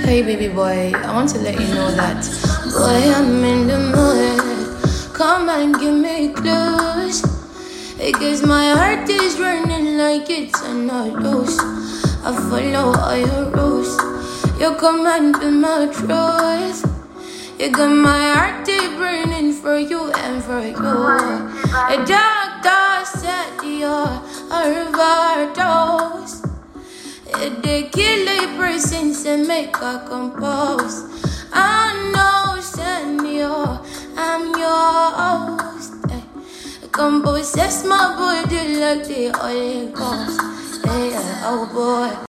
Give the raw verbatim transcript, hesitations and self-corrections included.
Hey baby boy, I want to let you know that boy, I'm in the mood. Come and give me clues. Because my heart is running like it's on a loose. I follow all your rules. Your command be my truth. You got my heart deep burning for you and for you. A doctor said you're a overdose. They kill a person to make a compose. I know, Senor, I'm your host. Come possess my body like the Holy Ghost. Yeah, oh boy.